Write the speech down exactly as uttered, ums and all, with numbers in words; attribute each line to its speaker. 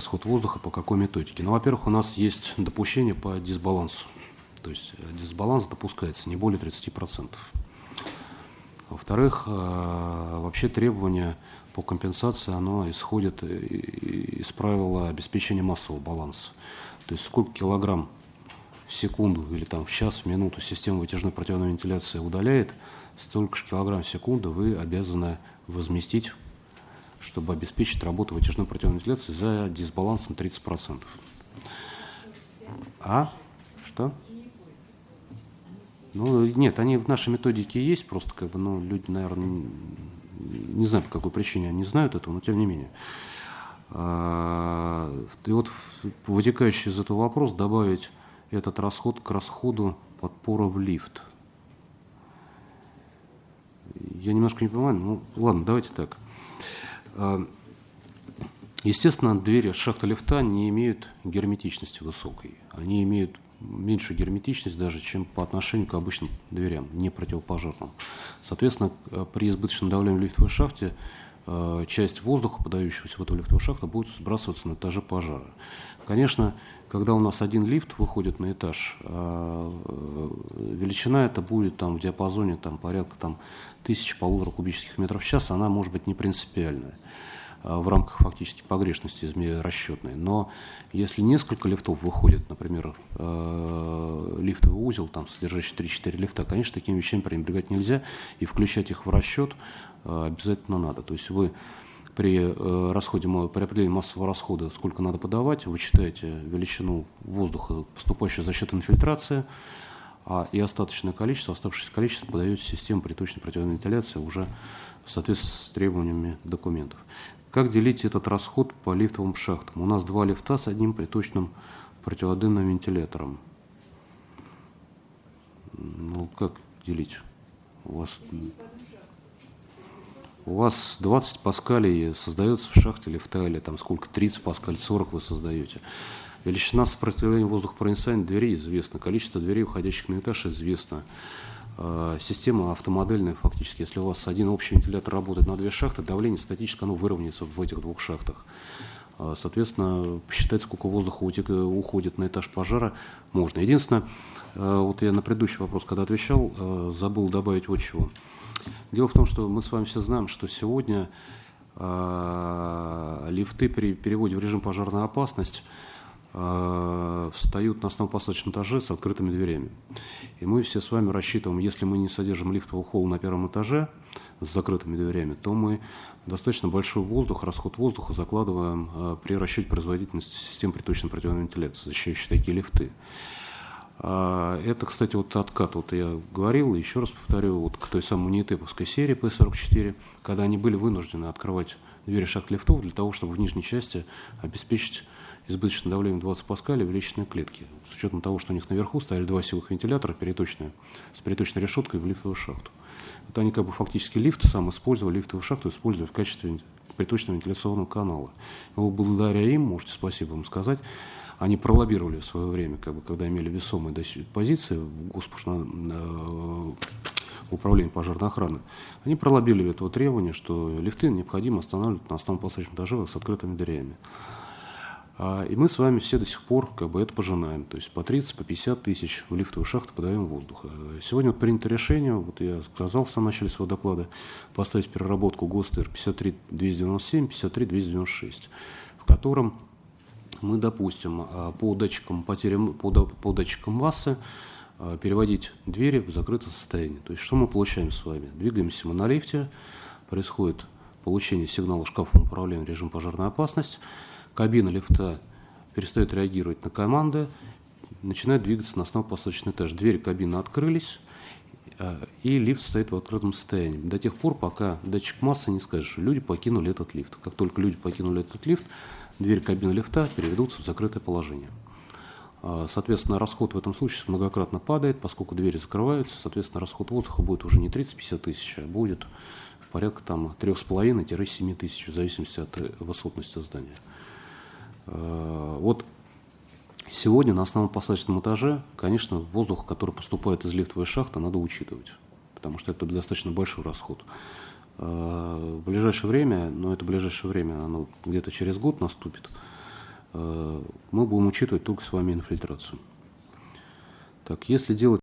Speaker 1: расход воздуха по какой методике? Ну, во-первых, у нас есть допущение по дисбалансу. То есть дисбаланс допускается не более тридцати процентов. Во-вторых, вообще требования по компенсации, оно исходит из правила обеспечения массового баланса. То есть сколько килограмм в секунду или там, в час, в минуту система вытяжной противной вентиляции удаляет, столько же килограмм в секунду вы обязаны возместить, чтобы обеспечить работу вытяжной противной вентиляции за дисбалансом тридцать процентов. А? Что? Ну, нет, они в нашей методике есть, просто как бы, ну, люди, наверное, не знаю, по какой причине они знают этого, но тем не менее. И вот вытекающий из этого вопрос добавить этот расход к расходу подпора в лифт. Я немножко не понимаю, ну, ладно, давайте так. Естественно, двери шахты лифта не имеют герметичности высокой. Они имеют меньшую герметичность даже, чем по отношению к обычным дверям, не противопожарным. Соответственно, при избыточном давлении в лифтовой шахте часть воздуха, подающегося в эту лифтовую шахту, будет сбрасываться на этаже пожара. Конечно, когда у нас один лифт выходит на этаж, величина это будет там, в диапазоне там, порядка там, тысячи-полутора кубических метров в час, она может быть не принципиальная в рамках фактически погрешности расчетной. Но если несколько лифтов выходит, например, лифтовый узел, там, содержащий три-четыре лифта, конечно, такими вещами пренебрегать нельзя, и включать их в расчет обязательно надо. То есть вы при расходе, при определении массового расхода, сколько надо подавать, вы считаете величину воздуха, поступающего за счет инфильтрации, а и остаточное количество, оставшееся количество подаете в систему приточной противной вентиляции уже в соответствии с требованиями документов. Как делить этот расход по лифтовым шахтам? У нас два лифта с одним приточным противодымным вентилятором. Ну, как делить? У вас, у вас двадцать паскалей создается в шахте лифта, или там сколько, тридцать паскалей, сорок вы создаете. Величина сопротивления воздухопроницания дверей известна, количество дверей, уходящих на этаж, известно. Система автомодельная фактически. Если у вас один общий вентилятор работает на две шахты, давление статически оно выровняется в этих двух шахтах. Соответственно, посчитать, сколько воздуха уходит на этаж пожара, можно. Единственное, вот я на предыдущий вопрос, когда отвечал, забыл добавить вот чего. Дело в том, что мы с вами все знаем, что сегодня лифты при переводе в режим пожарная опасность встают на основном-посадочном этаже с открытыми дверями. И мы все с вами рассчитываем, если мы не содержим лифтовый холл на первом этаже с закрытыми дверями, то мы достаточно большой воздух, расход воздуха закладываем при расчете производительности систем приточной противной вентиляции, защищающей такие лифты. Это, кстати, вот откат, вот я говорил, еще раз повторю, вот к той самой НИИТЭПовской серии П сорок четыре, когда они были вынуждены открывать двери шахт лифтов для того, чтобы в нижней части обеспечить избыточное давление двадцать паскалей в лестничной клетке, с учетом того, что у них наверху стояли два силовых вентилятора переточные, с переточной решеткой в лифтовую шахту. Вот они как бы фактически лифт сам использовали, лифтовую шахту использовали в качестве приточного вентиляционного канала. И вот благодаря им, можете спасибо им сказать, они пролоббировали в свое время, как бы, когда имели весомые позиции в Госпошно управлении пожарной охраны, они пролоббировали это требование, что лифты необходимо останавливать на основном посадочном этаже с открытыми дверями. И мы с вами все до сих пор как бы это пожинаем. То есть по тридцать, по пятьдесят тысяч в лифтовую шахту подаем воздух. Сегодня вот принято решение, вот я сказал в самом начале своего доклада, поставить в переработку ГОСТ-эр пятьдесят три двести девяносто семь, пятьдесят три двести девяносто шесть, в котором мы допустим по датчикам потери, по, по датчикам массы переводить двери в закрытое состояние. То есть что мы получаем с вами? Двигаемся мы на лифте, происходит получение сигнала шкафом управления режим пожарная опасность, кабина лифта перестает реагировать на команды, начинает двигаться на основной-посадочный этаж. Двери кабины открылись, и лифт стоит в открытом состоянии. До тех пор, пока датчик массы не скажет, что люди покинули этот лифт. Как только люди покинули этот лифт, двери кабины лифта переведутся в закрытое положение. Соответственно, расход в этом случае многократно падает, поскольку двери закрываются. Соответственно, расход воздуха будет уже не тридцать-пятьдесят тысяч, а будет порядка там три с половиной - семь тысяч, в зависимости от высотности здания. Вот сегодня на основном посадочном этаже, конечно, воздух, который поступает из лифтовой шахты, надо учитывать, потому что это достаточно большой расход. В ближайшее время, но это ближайшее время, оно где-то через год наступит, мы будем учитывать только с вами инфильтрацию. Так, если делать